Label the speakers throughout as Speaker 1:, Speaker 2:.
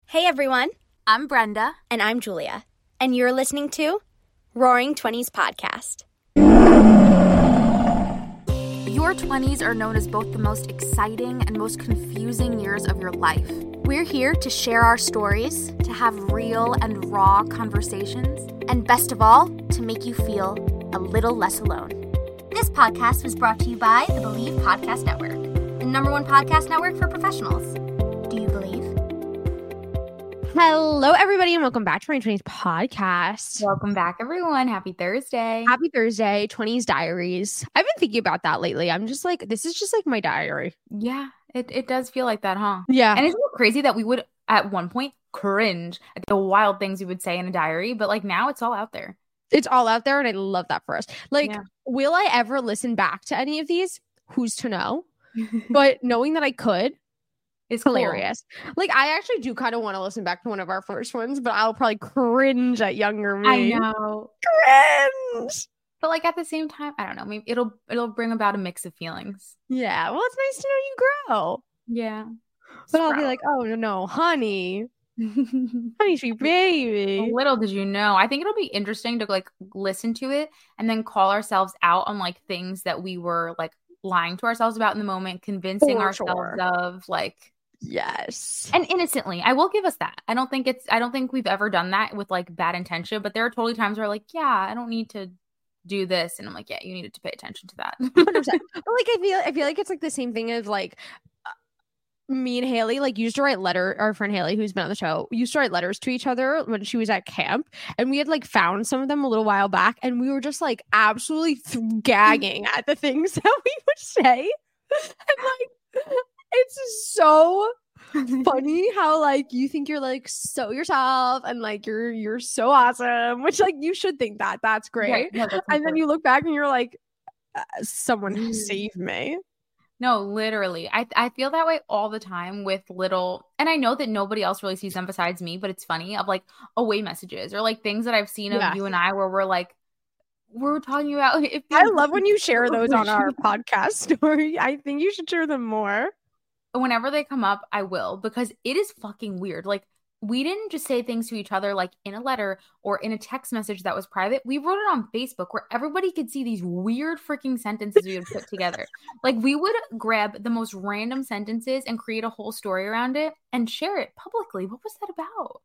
Speaker 1: Hey everyone,
Speaker 2: I'm Brenda.
Speaker 1: and I'm Julia, and you're listening to Roaring Twenties Podcast.
Speaker 2: Your 20s are known as both the most exciting and most confusing years of your life. We're here to share our stories, to have real and raw conversations, and best of all, to make you feel a little less alone.
Speaker 3: This podcast was brought to you by the Believe Podcast Network, the #1 podcast network for professionals. Do you believe?
Speaker 4: Hello, everybody, and welcome back to my 20s podcast.
Speaker 5: Welcome back, everyone. Happy Thursday.
Speaker 4: Happy Thursday, 20s Diaries. I've been thinking about that lately. I'm just like, this is just like my diary.
Speaker 5: Yeah, it does feel like that, huh?
Speaker 4: Yeah.
Speaker 5: And isn't it crazy that we would, at one point, cringe at the wild things we would say in a diary, but like now it's all out there.
Speaker 4: It's all out there, and I love that for us. Like,
Speaker 5: Yeah.
Speaker 4: will I ever listen back to any of these? Who's to know? But knowing that I could,
Speaker 5: It's
Speaker 4: hilarious. Like, I actually do kind of want to listen back to one of our first ones, but I'll probably cringe at younger
Speaker 5: Cool.
Speaker 4: me.
Speaker 5: I know.
Speaker 4: Cringe.
Speaker 5: But like at the same time, I don't know, maybe it'll bring about a mix of feelings.
Speaker 4: Yeah. Well, it's nice to know you grow.
Speaker 5: Yeah.
Speaker 4: But I'll be like, oh, no, honey. Honey, sweet baby.
Speaker 5: Little did you know. I think it'll be interesting to like listen to it and then call ourselves out on like things that we were like lying to ourselves about in the moment, convincing
Speaker 4: For
Speaker 5: ourselves
Speaker 4: sure.
Speaker 5: of like.
Speaker 4: Yes.
Speaker 5: And innocently, I will give us that. I don't think we've ever done that with like bad intention, but there are totally times where like, yeah, I don't need to do this. And I'm like, yeah, you needed to pay attention to that.
Speaker 4: 100%. But like, I feel like it's like the same thing as like me and Haley like used to write our friend Haley, who's been on the show, used to write letters to each other when she was at camp, and we had like found some of them a little while back, and we were just like absolutely gagging at the things that we would say. And like, it's so funny how like you think you're like so yourself and like you're so awesome, which like you should think that that's great.
Speaker 5: Yeah, no, that's
Speaker 4: And then
Speaker 5: important.
Speaker 4: you look back and you're like, someone save me.
Speaker 5: No, literally. I feel that way all the time with little, and I know that nobody else really sees them besides me, but it's funny of like away messages or like things that I've seen of
Speaker 4: Yes.
Speaker 5: you and I where we're talking about.
Speaker 4: I love when you share those on our podcast story. I think you should share them more.
Speaker 5: Whenever they come up, I will, because it is fucking weird. Like, we didn't just say things to each other like in a letter or in a text message that was private. We wrote it on Facebook where everybody could see these weird freaking sentences we would put together. Like, we would grab the most random sentences and create a whole story around it and share it publicly. What was that about?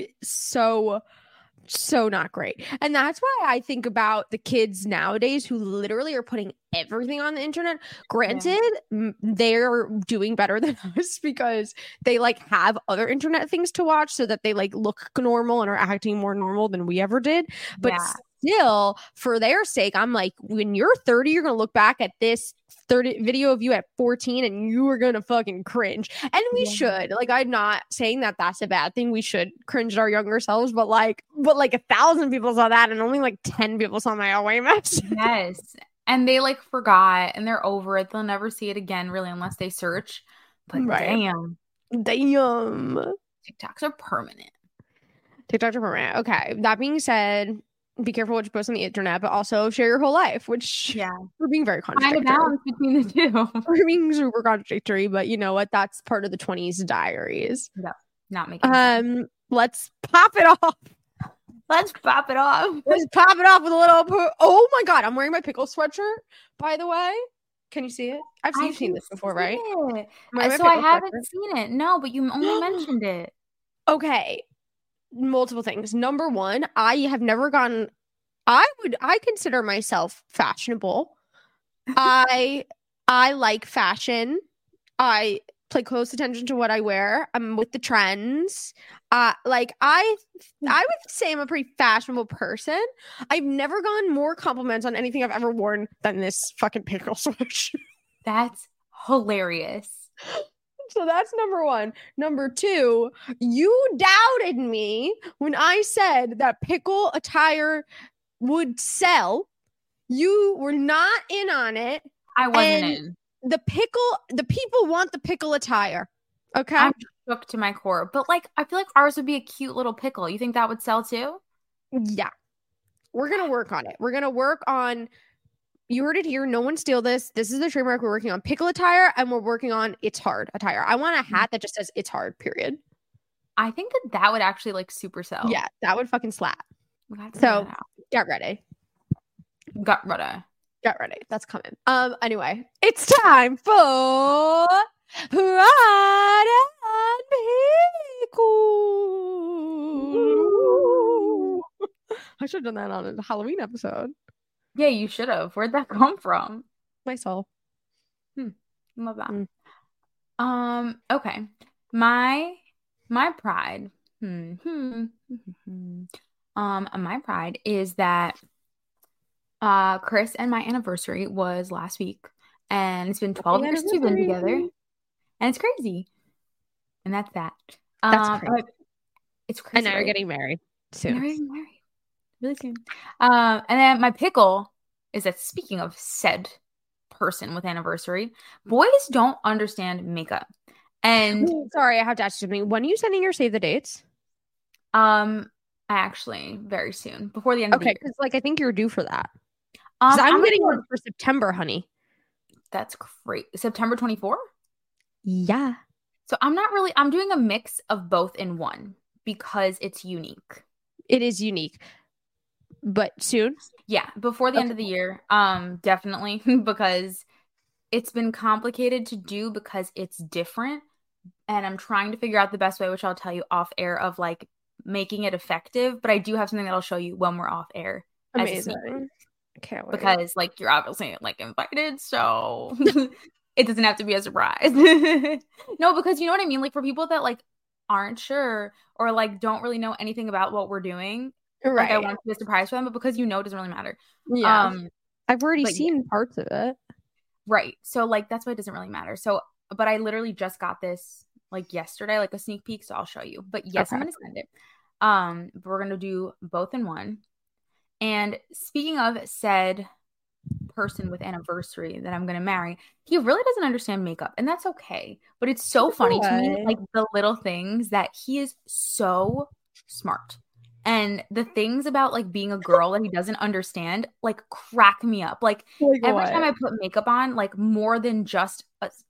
Speaker 4: So not great. And that's why I think about the kids nowadays who literally are putting everything on the internet. Granted, they're doing better than us because they like have other internet things to watch so that they like look normal and are acting more normal than we ever did. But still, for their sake, I'm like, when you're 30, you're going to look back at this 30 video of you at 14 and you are going to fucking cringe. And we should. Like, I'm not saying that that's a bad thing. We should cringe at our younger selves, but like 1,000 people saw that and only like 10 people saw my away message.
Speaker 5: Yes. And they like forgot and they're over it. They'll never see it again, really, unless they search. But damn. TikToks are permanent.
Speaker 4: TikToks are permanent. Okay. That being said, be careful what you post on the internet, but also share your whole life, which we're being very contradictory.
Speaker 5: Find a balance between the two.
Speaker 4: We're being super contradictory, but you know what? That's part of the 20s diaries.
Speaker 5: No, not making sense.
Speaker 4: Let's pop it off.
Speaker 5: Let's pop it off.
Speaker 4: Let's pop it off with a little. Oh my God, I'm wearing my pickle sweatshirt, by the way. Can you see it? I've seen this before, right?
Speaker 5: So I haven't seen it. No, but you only mentioned it.
Speaker 4: Okay. Multiple things. Number one, I have never gotten. I consider myself fashionable. I like fashion. I pay close attention to what I wear. I'm with the trends. I would say I'm a pretty fashionable person. I've never gotten more compliments on anything I've ever worn than this fucking pickle sweatshirt.
Speaker 5: That's hilarious.
Speaker 4: So that's number one. Number two, you doubted me when I said that pickle attire would sell. You were not in on it.
Speaker 5: I wasn't in.
Speaker 4: The people want the pickle attire. Okay.
Speaker 5: I'm shook to my core. But like, I feel like ours would be a cute little pickle. You think that would sell too?
Speaker 4: Yeah. We're going to work on it. We're going to work on, you heard it here. No one steal this. This is the trademark. We're working on pickle attire and we're working on It's Hard attire. I want a hat that just says It's Hard, period.
Speaker 5: I think that would actually like super sell.
Speaker 4: Yeah, that would fucking slap.
Speaker 5: We gotta figure
Speaker 4: So
Speaker 5: that out.
Speaker 4: get ready.
Speaker 5: Got ready.
Speaker 4: Get ready. That's coming. Anyway, it's time for Pride and Pickle. I should have done that on a Halloween episode.
Speaker 5: Yeah, you should have. Where'd that come from?
Speaker 4: My soul.
Speaker 5: Love that. Okay. My pride. My pride is that Chris and my anniversary was last week, and it's been 12 years since we've been together, and it's crazy. And that's that.
Speaker 4: That's crazy.
Speaker 5: It's crazy.
Speaker 4: And now you're getting married soon.
Speaker 5: You're getting married really soon. And then my pickle is that, speaking of said person with anniversary, boys don't understand makeup. And
Speaker 4: sorry, I have to ask you something. When are you sending your save the dates?
Speaker 5: Actually, very soon, before the end of the year.
Speaker 4: Okay, because like I think you're due for that. Because I'm getting one for September, honey.
Speaker 5: That's great. September 24?
Speaker 4: Yeah.
Speaker 5: So I'm doing a mix of both in one because it's unique.
Speaker 4: It is unique. But soon?
Speaker 5: Yeah, before the end of the year. Definitely, because it's been complicated to do because it's different. And I'm trying to figure out the best way, which I'll tell you off air, of like making it effective. But I do have something that I'll show you when we're off air.
Speaker 4: Amazing. Can't wait.
Speaker 5: Because like you're obviously like invited, so it doesn't have to be a surprise. No, because you know what I mean? Like for people that like aren't sure or like don't really know anything about what we're doing.
Speaker 4: Right.
Speaker 5: Like I want to be a surprise for them, but because you know it doesn't really matter.
Speaker 4: Yeah. I've already seen parts of it.
Speaker 5: Right. So like that's why it doesn't really matter. So but I literally just got this like yesterday, like a sneak peek, so I'll show you. But yes, okay. I'm gonna send it. But we're gonna do both in one. And speaking of said person with anniversary that I'm going to marry, he really doesn't understand makeup, and that's okay. But it's so funny to me, like the little things that he is so smart. And the things about like being a girl that he doesn't understand, like crack me up. Like every time I put makeup on, like more than just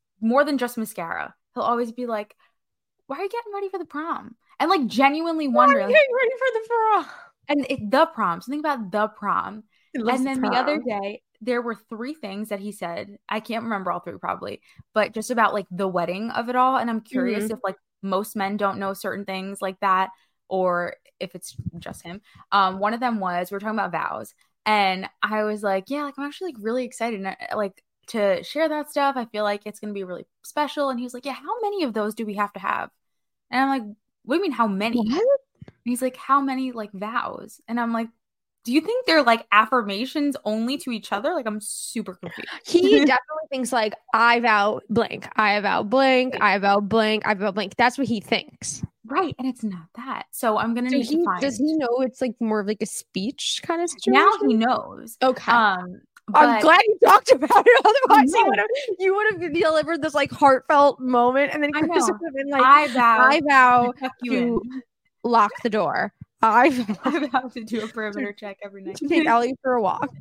Speaker 5: mascara, he'll always be like, "Why are you getting ready for the prom?" And like genuinely wondering,
Speaker 4: "Why are you getting ready for the prom?"
Speaker 5: And the prom, something about the prom. And then the other day, there were 3 things that he said. I can't remember all 3 probably, but just about like the wedding of it all. And I'm curious if like most men don't know certain things like that, or if it's just him. One of them was, we were talking about vows. And I was like, yeah, like I'm actually like really excited like to share that stuff. I feel like it's going to be really special. And he was like, yeah, how many of those do we have to have? And I'm like, what do you mean how many? What? And he's like, how many like vows? And I'm like, do you think they're like affirmations only to each other? Like I'm super confused.
Speaker 4: He definitely thinks like I vow blank, I vow blank, I vow blank, I vow blank. That's what he thinks.
Speaker 5: Right. And it's not that. So I'm gonna need to find.
Speaker 4: Does he know it's like more of like a speech kind of situation?
Speaker 5: Now he knows.
Speaker 4: Okay.
Speaker 5: But
Speaker 4: I'm glad you talked about it. Otherwise, you would have delivered this like heartfelt moment, and then Chris would have been like, I vow to lock the door. I
Speaker 5: vow to do a perimeter check every night.
Speaker 4: To take Ellie for a walk.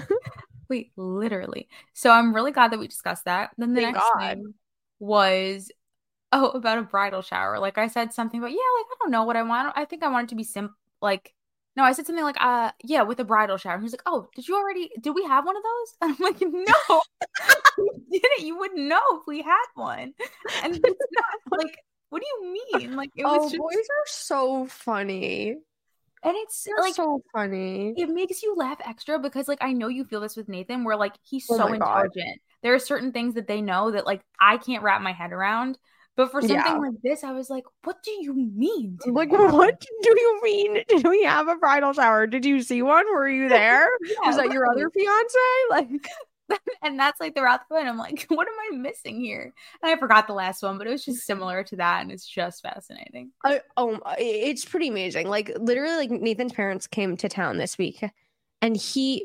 Speaker 5: Wait, literally. So I'm really glad that we discussed that. Then the next thing was about a bridal shower. Like I said something about, like I don't know what I want. I think I want it to be simple. Like, no, I said something like, with a bridal shower. And he's like, oh, did we have one of those? And I'm like, no, you didn't. You wouldn't know if we had one. And it's not like, what do you mean? Like, it was just...
Speaker 4: boys are so funny.
Speaker 5: And it's like
Speaker 4: so funny.
Speaker 5: It makes you laugh extra because like I know you feel this with Nathan, where like he's so intelligent. There are certain things that they know that like I can't wrap my head around. But for something like this, I was like, what do you mean?
Speaker 4: Like, what do you mean? Did we have a bridal shower? Did you see one? Were you there? Was that your other fiance? Like,
Speaker 5: and that's like throughout the point. I'm like, what am I missing here? And I forgot the last one, but it was just similar to that. And it's just fascinating.
Speaker 4: It's pretty amazing. Like literally like Nathan's parents came to town this week and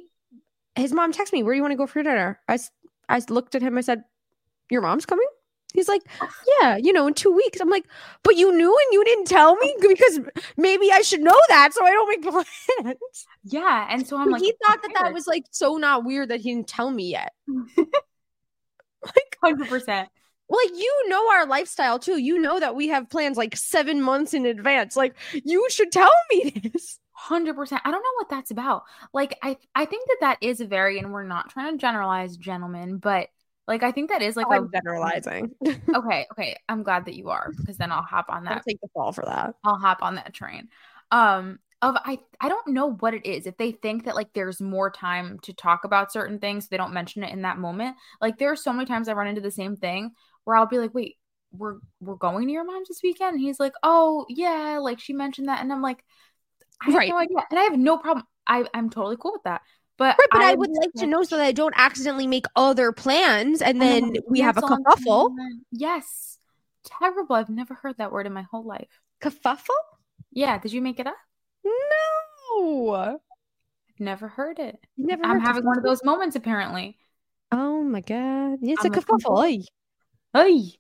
Speaker 4: his mom texted me, where do you want to go for dinner? I looked at him. I said, your mom's coming? He's like, yeah, in 2 weeks. I'm like, but you knew and you didn't tell me because maybe I should know that so I don't make plans.
Speaker 5: Yeah. And so I'm like,
Speaker 4: he thought that was like so not weird that he didn't tell me yet.
Speaker 5: Like 100%.
Speaker 4: Like, you know our lifestyle too. You know that we have plans like 7 months in advance. Like, you should tell me this.
Speaker 5: 100%. I don't know what that's about. Like, I think that is a very, and we're not trying to generalize, gentlemen, but like, I think that is like
Speaker 4: I'm generalizing.
Speaker 5: Okay. I'm glad that you are, because then I'll hop on that.
Speaker 4: I'll take the fall for that.
Speaker 5: I'll hop on that train. I don't know what it is. If they think that like there's more time to talk about certain things, so they don't mention it in that moment. Like, there are so many times I run into the same thing where I'll be like, wait, we're going to your mom's this weekend? And he's like, oh yeah, like she mentioned that. And I'm like, I have no idea. And I have no problem. I'm totally cool with that. But
Speaker 4: I would like to know so that I don't accidentally make other plans and then we have a kerfuffle.
Speaker 5: Yes. Terrible. I've never heard that word in my whole life.
Speaker 4: Kerfuffle?
Speaker 5: Yeah. Did you make it up?
Speaker 4: No.
Speaker 5: I've never heard it.
Speaker 4: I'm
Speaker 5: having one of those moments, apparently.
Speaker 4: Oh my God. It's a kerfuffle.
Speaker 5: Hey.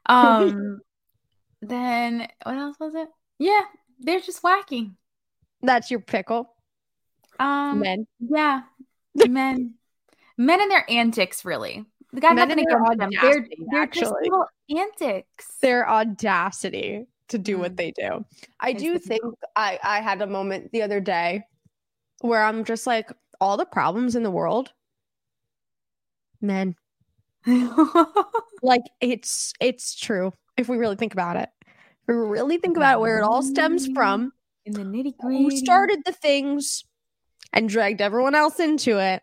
Speaker 5: Then what else was it? Yeah. They're just wacky.
Speaker 4: That's your pickle. Men.
Speaker 5: Yeah. Men and their antics, really. The guy nothing against them. They're just little antics.
Speaker 4: Their audacity to do what they do. I do think I had a moment the other day where I'm just like, all the problems in the world, men. Like, it's true if we really think about it. If we really think about where it all stems from.
Speaker 5: In the nitty-gritty.
Speaker 4: Who started the things and dragged everyone else into it?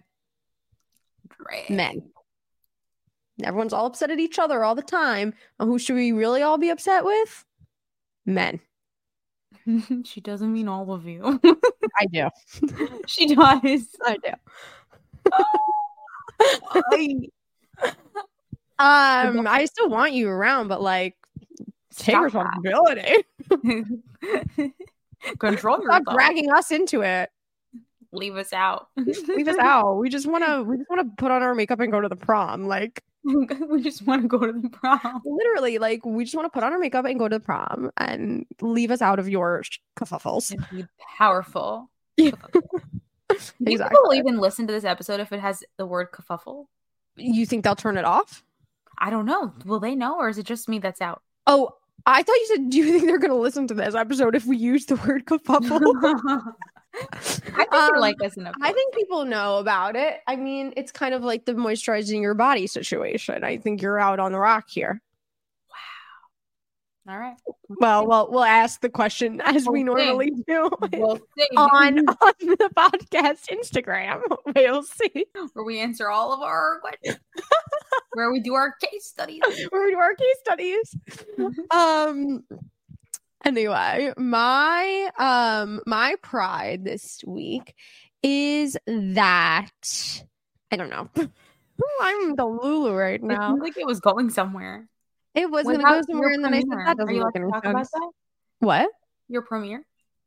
Speaker 4: Men. Everyone's all upset at each other all the time. And who should we really all be upset with? Men.
Speaker 5: She doesn't mean all of you.
Speaker 4: I do.
Speaker 5: She does.
Speaker 4: I do. I still want you around, but like, take responsibility.
Speaker 5: Control yourself.
Speaker 4: Stop dragging us into it.
Speaker 5: Leave us out.
Speaker 4: Leave us out. We just want to put on our makeup and go to the prom. Like,
Speaker 5: we just want to go to the prom.
Speaker 4: Literally, like, we just want to put on our makeup and go to the prom and leave us out of your kerfuffles.
Speaker 5: And be powerful.
Speaker 4: Yeah.
Speaker 5: Do people even listen to this episode if it has the word kerfuffle?
Speaker 4: You think they'll turn it off?
Speaker 5: I don't know. Will they know, or is it just me that's out?
Speaker 4: Oh, I thought you said, do you think they're going to listen to this episode if we use the word kerfuffle?
Speaker 5: I think they like us enough.
Speaker 4: I think people know about it. I mean, it's kind of like the moisturizing your body situation. I think you're out on the rock here.
Speaker 5: Wow. All right.
Speaker 4: Well, we'll ask the question as we normally do
Speaker 5: We'll
Speaker 4: on the podcast Instagram. We'll see.
Speaker 5: Where we answer all of our questions. Where we do our case studies.
Speaker 4: Anyway, my pride this week is that I don't know. I'm the Lulu right now.
Speaker 5: It seemed like it was going somewhere.
Speaker 4: It was going to go somewhere, and then I said that doesn't make any sense. About that? What?
Speaker 5: Your premiere?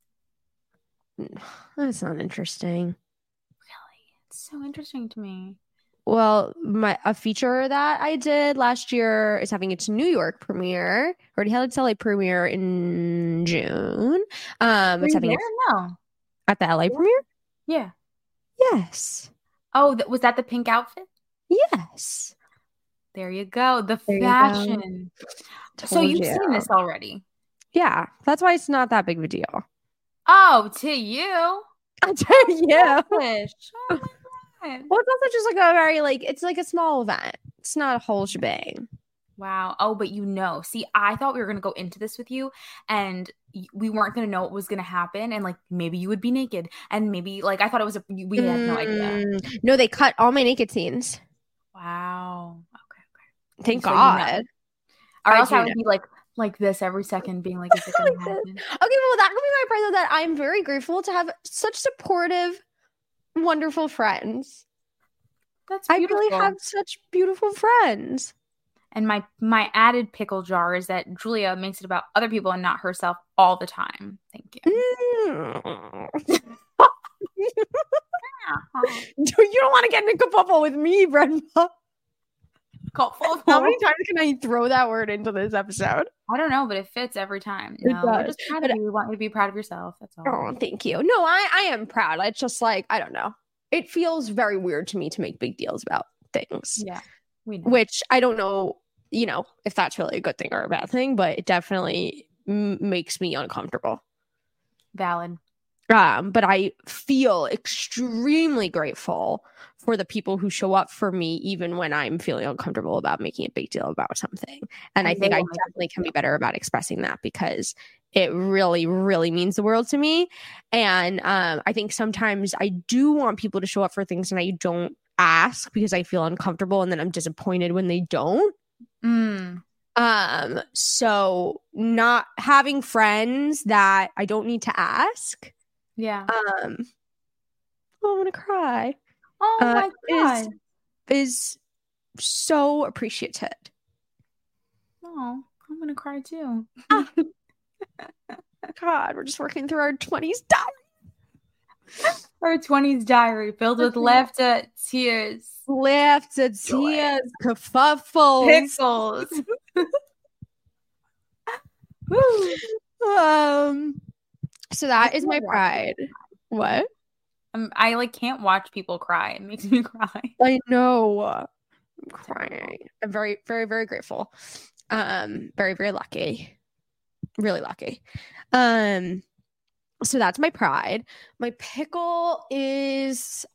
Speaker 4: That's not interesting.
Speaker 5: Really? It's so interesting to me.
Speaker 4: Well, a feature that I did last year is having its New York premiere. Already had its LA premiere in June. It's having at the LA premiere.
Speaker 5: Yeah.
Speaker 4: Yes.
Speaker 5: Oh, was that the pink outfit?
Speaker 4: Yes.
Speaker 5: There you go. The fashion. So you've seen this already.
Speaker 4: Yeah, that's why it's not that big of a deal.
Speaker 5: Oh, to you.
Speaker 4: Yeah.
Speaker 5: Oh my God.
Speaker 4: Well, it's also just like a very it's like a small event. It's not a whole shebang.
Speaker 5: Wow. Oh, but see, I thought we were going to go into this with you and we weren't going to know what was going to happen. And like, maybe you would be naked and maybe I thought it was, we had no idea.
Speaker 4: No, they cut all my naked scenes.
Speaker 5: Wow. Okay.
Speaker 4: Thank God.
Speaker 5: Or else I would be like this every second being like, is it going to happen?
Speaker 4: Okay. Well, that could be my pride though, that I'm very grateful to have such supportive, wonderful friends.
Speaker 5: That's beautiful.
Speaker 4: I really have such beautiful friends.
Speaker 5: And my added pickle jar is that Julia makes it about other people and not herself all the time. Thank you.
Speaker 4: You don't want to get in a kerfuffle with me, Brenda. How many times can I throw that word into this episode?
Speaker 5: I don't know, but it fits every time. No, we're just proud of you. We want you to be proud of yourself. That's all.
Speaker 4: Oh, thank you. No, I am proud. It's just I don't know. It feels very weird to me to make big deals about things.
Speaker 5: Yeah. We know.
Speaker 4: Which I don't know you know, if that's really a good thing or a bad thing, but it definitely makes me uncomfortable.
Speaker 5: Valid.
Speaker 4: But I feel extremely grateful for the people who show up for me, even when I'm feeling uncomfortable about making a big deal about something. And I think I definitely can be better about expressing that, because it really, really means the world to me. And I think sometimes I do want people to show up for things and I don't ask because I feel uncomfortable, and then I'm disappointed when they don't. So not having friends that I don't need to ask.
Speaker 5: Yeah.
Speaker 4: Oh, I'm gonna cry.
Speaker 5: Oh my God.
Speaker 4: Is so appreciated.
Speaker 5: Oh, I'm gonna cry too.
Speaker 4: God, we're just working through our 20s diary.
Speaker 5: Our 20s diary filled with laughter, tears,
Speaker 4: laughter, tears, kerfuffles,
Speaker 5: pickles.
Speaker 4: So that is my pride. What?
Speaker 5: I like can't watch people cry. It makes me cry.
Speaker 4: I know. I'm crying. I'm very, very, very grateful. Very, very lucky. Really lucky. So that's my pride. My pickle is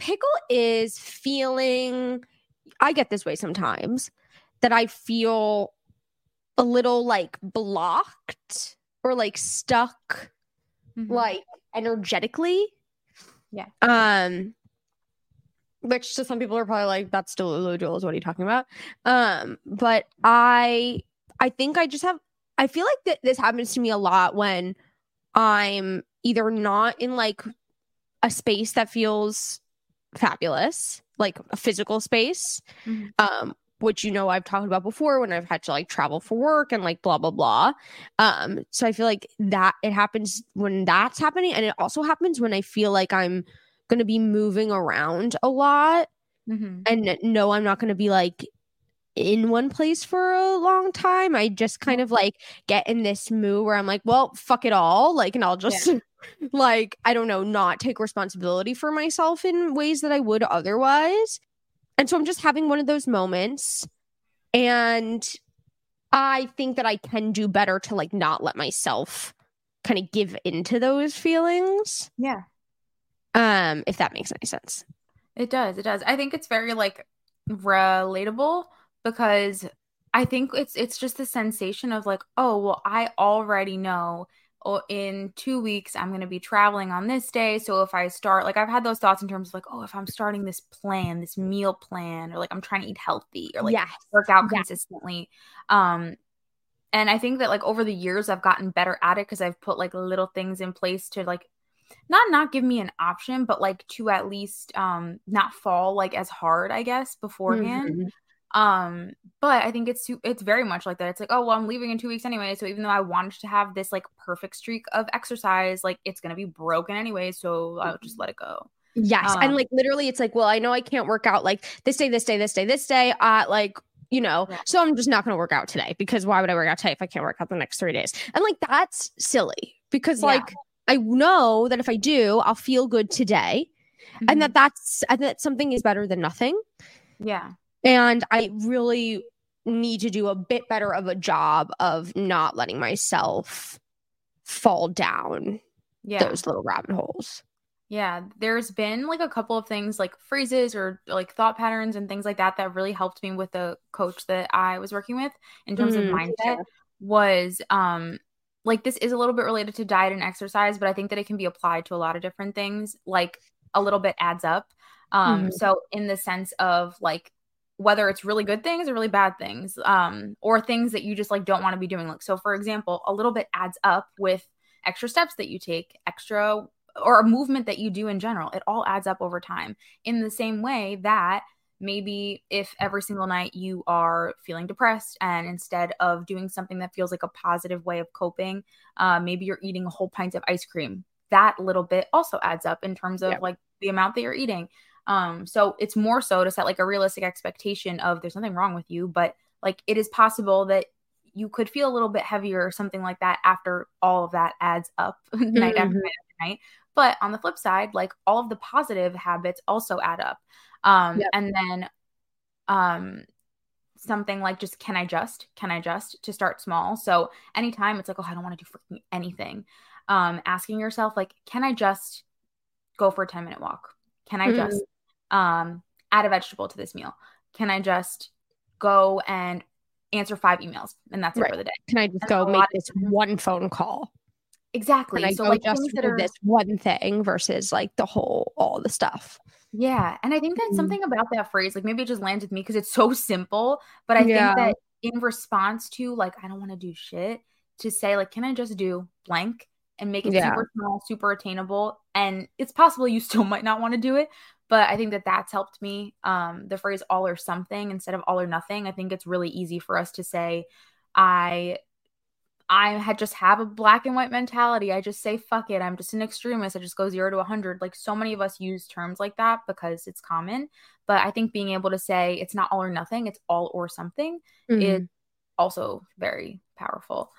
Speaker 4: feeling, I get this way sometimes, that I feel a little like blocked or like stuck, like energetically.
Speaker 5: Yeah.
Speaker 4: Which to some people are probably like, that's still Delulu, Jules, what are you talking about? But I think I feel like that this happens to me a lot when I'm either not in like a space that feels fabulous, like a physical space, which, you know, I've talked about before when I've had to like travel for work and like blah, blah, blah. So I feel like that it happens when that's happening. And it also happens when I feel like I'm going to be moving around a lot. And no, I'm not going to be like in one place for a long time. I just kind of like get in this mood where I'm like, well, fuck it all. Like, and I'll just like, I don't know, not take responsibility for myself in ways that I would otherwise. And so I'm just having one of those moments. And I think that I can do better to like not let myself kind of give into those feelings.
Speaker 5: Yeah.
Speaker 4: If that makes any sense.
Speaker 5: It does. It does. I think it's very like relatable, because I think it's just the sensation of like, oh, well, I already know, oh, in 2 weeks I'm going to be traveling on this day. So if I start, like, I've had those thoughts in terms of like, oh, if I'm starting this plan, this meal plan, or like I'm trying to eat healthy or like work out consistently. And I think that like over the years I've gotten better at it because I've put like little things in place to like not give me an option, but like to at least not fall like as hard, I guess, beforehand. But I think it's very much like that. It's like, oh, well, I'm leaving in 2 weeks anyway. So even though I wanted to have this like perfect streak of exercise, like it's going to be broken anyway. So I'll just let it go.
Speaker 4: Yes. And like literally it's like, well, I know I can't work out like this day, like, you know, so I'm just not going to work out today, because why would I work out today if I can't work out the next 3 days? And like, that's silly, because like, I know that if I do, I'll feel good today, and that something is better than nothing. Yeah. And I really need to do a bit better of a job of not letting myself fall down those little rabbit holes.
Speaker 5: Yeah, there's been like a couple of things like phrases or like thought patterns and things like that that really helped me with the coach that I was working with in terms of mindset. Was like, this is a little bit related to diet and exercise, but I think that it can be applied to a lot of different things. Like a little bit adds up. So in the sense of like, whether it's really good things or really bad things, or things that you just like don't want to be doing. Like, so for example, a little bit adds up with extra steps that you take, extra or a movement that you do in general. It all adds up over time, in the same way that maybe if every single night you are feeling depressed, and instead of doing something that feels like a positive way of coping, maybe you're eating a whole pint of ice cream, that little bit also adds up in terms of like the amount that you're eating. So it's more so to set like a realistic expectation of there's nothing wrong with you, but like it is possible that you could feel a little bit heavier or something like that after all of that adds up night after night after night. But on the flip side, like all of the positive habits also add up. And then something like just can I just to start small. So anytime it's like, oh, I don't want to do freaking anything, asking yourself like, can I just go for a 10-minute walk? Can I just add a vegetable to this meal? Can I just go and answer 5 emails and that's it for the day?
Speaker 4: Can I just go make this one phone call?
Speaker 5: Exactly.
Speaker 4: And
Speaker 5: so
Speaker 4: like just do this one thing versus like all the stuff.
Speaker 5: Yeah. And I think that's something about that phrase, like maybe it just lands with me because it's so simple, but I think that in response to like, I don't want to do shit, to say like, can I just do blank and make it super small, super attainable? And it's possible you still might not want to do it, but I think that that's helped me. The phrase all or something instead of all or nothing. I think it's really easy for us to say, I had just have a black and white mentality. I just say, fuck it. I'm just an extremist. I just go 0 to 100. Like so many of us use terms like that because it's common. But I think being able to say it's not all or nothing, it's all or something is also very powerful.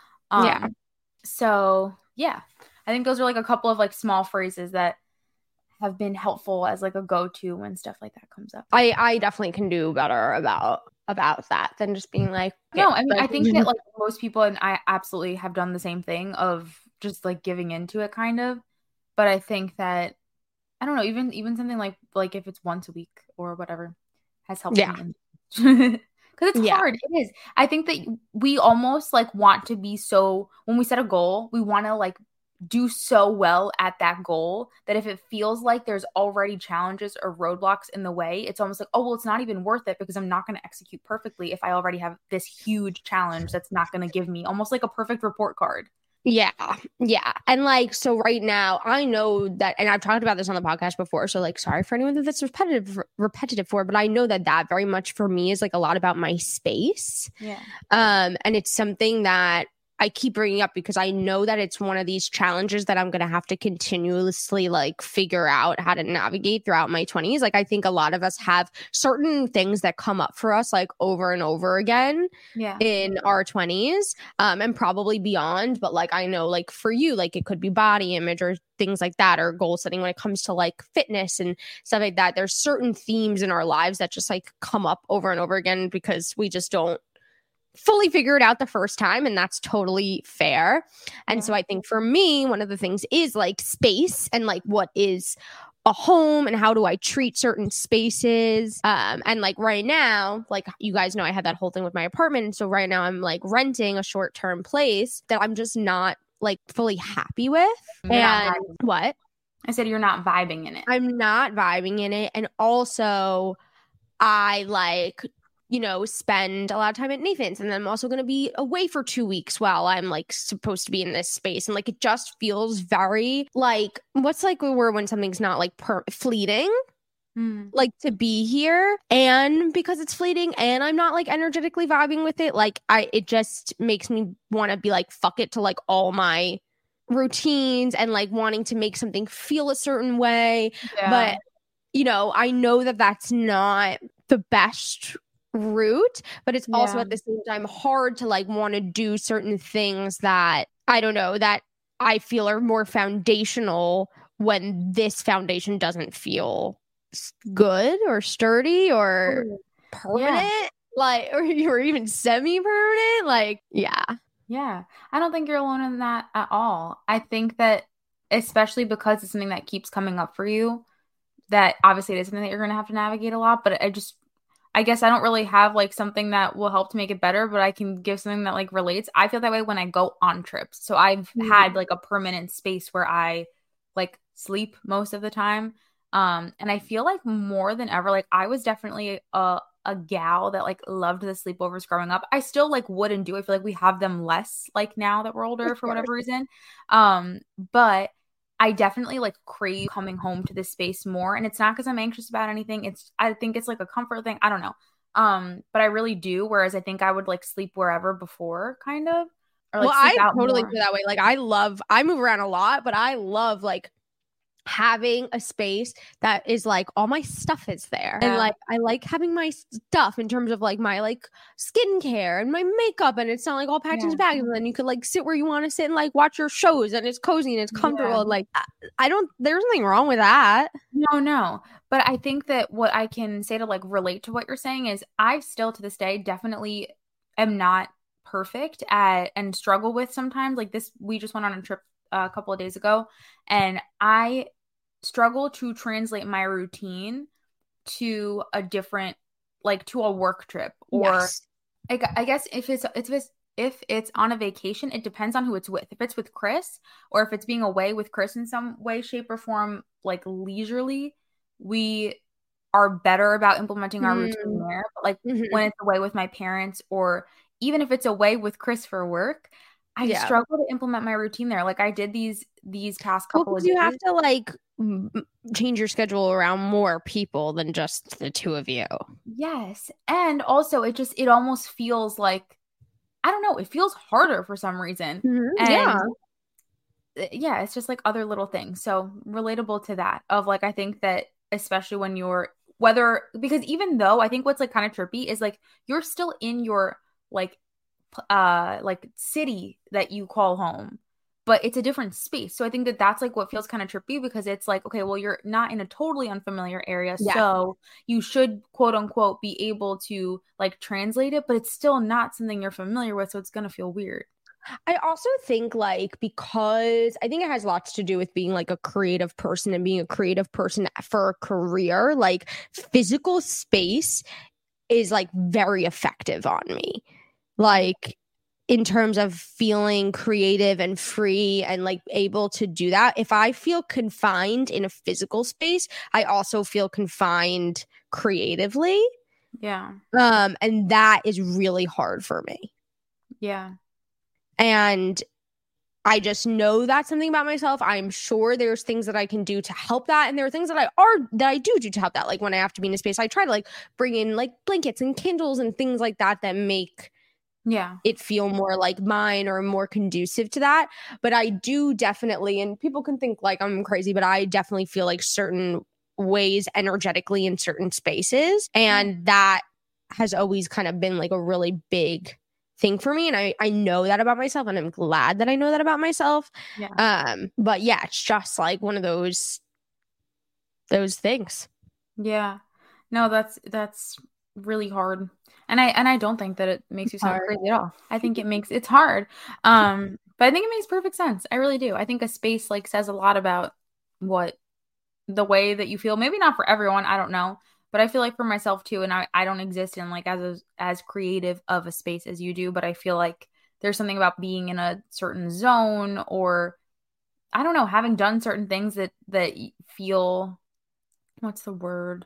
Speaker 5: So yeah, I think those are like a couple of like small phrases that have been helpful as like a go-to when stuff like that comes up.
Speaker 4: I definitely can do better about that than just being like,
Speaker 5: no, I mean, I think that like most people, and I absolutely have done the same thing of just like giving into it kind of, but I think that, I don't know, even something like if it's once a week or whatever has helped me. Because it's hard. It is. I think that we almost like want to be so, when we set a goal, we want to like do so well at that goal that if it feels like there's already challenges or roadblocks in the way, it's almost like, oh, well, it's not even worth it because I'm not going to execute perfectly if I already have this huge challenge that's not going to give me almost like a perfect report card.
Speaker 4: Yeah. And like, so right now I know that, and I've talked about this on the podcast before, so like, sorry for anyone that's repetitive for, but I know that very much for me is like a lot about my space.
Speaker 5: Yeah.
Speaker 4: And it's something that I keep bringing up because I know that it's one of these challenges that I'm going to have to continuously like figure out how to navigate throughout my 20s. Like I think a lot of us have certain things that come up for us like over and over again in our 20s and probably beyond. But like I know like for you, like it could be body image or things like that, or goal setting when it comes to like fitness and stuff like that. There's certain themes in our lives that just like come up over and over again because we just don't fully figure it out the first time, and that's totally fair. And so I think for me, one of the things is like space and like what is a home and how do I treat certain spaces. And like right now, like you guys know, I had that whole thing with my apartment. And so right now I'm like renting a short-term place that I'm just not like fully happy with. And what?
Speaker 5: I said you're not vibing in it.
Speaker 4: I'm not vibing in it. And also I like, you know, spend a lot of time at Nathan's, and then I'm also going to be away for 2 weeks while I'm like supposed to be in this space. And like, it just feels very like, what's like the word when something's not like fleeting, like to be here. And because it's fleeting and I'm not like energetically vibing with it, like it just makes me want to be like, fuck it to like all my routines and like wanting to make something feel a certain way. But, you know, I know that that's not the best route, but it's also at the same time hard to like want to do certain things that I don't know, that I feel are more foundational when this foundation doesn't feel good or sturdy or permanent, like or even semi-permanent. Like
Speaker 5: I don't think you're alone in that at all. I think that especially because it's something that keeps coming up for you, that obviously it is something that you're going to have to navigate a lot, but I guess I don't really have like something that will help to make it better, but I can give something that like relates. I feel that way when I go on trips. So I've had like a permanent space where I like sleep most of the time. And I feel like more than ever, like I was definitely a gal that like loved the sleepovers growing up. I still like wouldn't do it. I feel like we have them less like now that we're older for whatever reason. But I definitely like crave coming home to this space more. And it's not because I'm anxious about anything. I think it's like a comfort thing. I don't know. But I really do. Whereas I think I would like sleep wherever before kind of. Or, like,
Speaker 4: well, I totally feel that way. Like I move around a lot, but I love like having a space that is like all my stuff is there. And like I like having my stuff in terms of like my like skincare and my makeup, and it's not like all packed into bags, and then you could like sit where you want to sit and like watch your shows, and it's cozy and it's comfortable and like there's nothing wrong with that.
Speaker 5: No. But I think that what I can say to like relate to what you're saying is I still to this day definitely am not perfect at and struggle with sometimes. Like this, we just went on a trip a couple of days ago, and I struggle to translate my routine to a different, like to a work trip, or
Speaker 4: Yes.
Speaker 5: I guess if it's on a vacation, it depends on who it's with. If it's with Chris, or if it's being away with Chris in some way, shape, or form, like leisurely, we are better about implementing our routine there. But like when it's away with my parents, or even if it's away with Chris for work, I struggle to implement my routine there. Like I did these past couple of days.
Speaker 4: You have to like change your schedule around more people than just the two of you.
Speaker 5: Yes. And also it almost feels like, I don't know, it feels harder for some reason. And yeah, it's just like other little things. So relatable to that of like, I think that especially when you're because even though I think what's like kind of trippy is like, you're still in your like city that you call home, but it's a different space. So I think that that's like what feels kind of trippy, because it's like, okay, well, you're not in a totally unfamiliar area. So you should quote unquote be able to like translate it, but it's still not something you're familiar with. So it's going to feel weird.
Speaker 4: I also think like, because I think it has lots to do with being like a creative person and being a creative person for a career, like physical space is like very effective on me. Like in terms of feeling creative and free and like able to do that. If I feel confined in a physical space, I also feel confined creatively.
Speaker 5: Yeah.
Speaker 4: And that is really hard for me.
Speaker 5: Yeah.
Speaker 4: And I just know that's something about myself. I'm sure there's things that I can do to help that. And there are things that I do to help that. Like when I have to be in a space, I try to like bring in like blankets and candles and things like that make it feel more like mine or more conducive to that. But I do definitely, and people can think like I'm crazy, but I definitely feel like certain ways energetically in certain spaces. And that has always kind of been like a really big thing for me. And I know that about myself, and I'm glad that I know that about myself. But yeah, it's just like one of those things.
Speaker 5: Yeah. No, that's really hard. And I don't think that it makes you sound crazy at all. I think it's hard. But I think it makes perfect sense. I really do. I think a space like says a lot about what the way that you feel. Maybe not for everyone, I don't know. But I feel like for myself too, and I don't exist in like as creative of a space as you do, but I feel like there's something about being in a certain zone, or I don't know, having done certain things that feel, what's the word?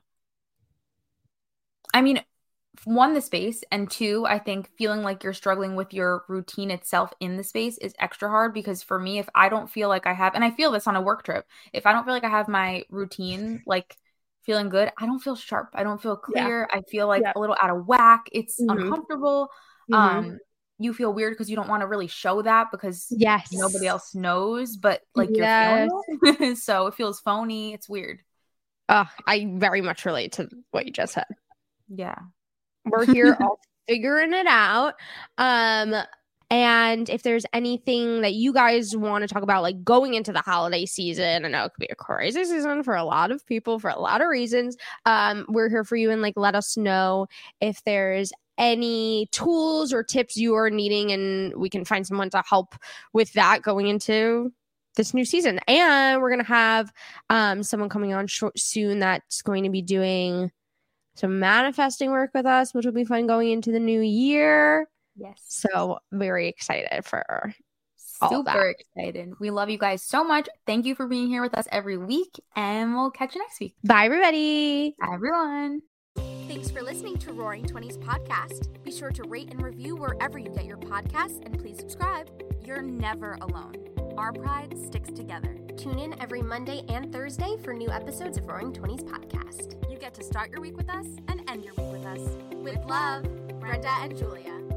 Speaker 5: I mean, one, the space, and two, I think feeling like you're struggling with your routine itself in the space is extra hard, because for me, if I don't feel like I have, and I feel this on a work trip, if I don't feel like I have my routine, like feeling good, I don't feel sharp. I don't feel clear. I feel like a little out of whack. It's uncomfortable. You feel weird because you don't want to really show that because nobody else knows, but like you're feeling it. So it feels phony. It's weird.
Speaker 4: I very much relate to what you just said.
Speaker 5: Yeah.
Speaker 4: We're here all figuring it out. And if there's anything that you guys want to talk about, like going into the holiday season, I know it could be a crazy season for a lot of people for a lot of reasons. We're here for you, and like let us know if there's any tools or tips you are needing, and we can find someone to help with that going into this new season. And we're gonna have someone coming on soon that's going to be doing some manifesting work with us, which will be fun going into the new year.
Speaker 5: Yes.
Speaker 4: So very excited for all that.
Speaker 5: Super excited. We love you guys so much. Thank you for being here with us every week, and we'll catch you next week.
Speaker 4: Bye, everybody.
Speaker 5: Bye, everyone.
Speaker 2: Thanks for listening to Roaring 20s podcast. Be sure to rate and review wherever you get your podcasts, and please subscribe. You're never alone. Our pride sticks together.
Speaker 3: Tune in every Monday and Thursday for new episodes of Roaring 20s podcast.
Speaker 2: You get to start your week with us and end your week with us. With love, Brenda and Julia.